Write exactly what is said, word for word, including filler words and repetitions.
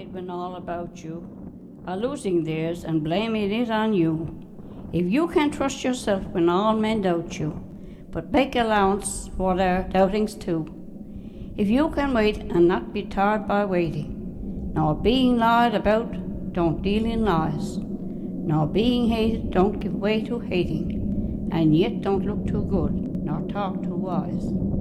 pride when all about you are losing theirs and blaming it on you. If you can trust yourself when all men doubt you, but make allowance for their doubtings too. If you can wait and not be tired by waiting, nor being lied about, don't deal in lies, nor being hated, don't give way to hating, and yet don't look too good, nor talk too wise.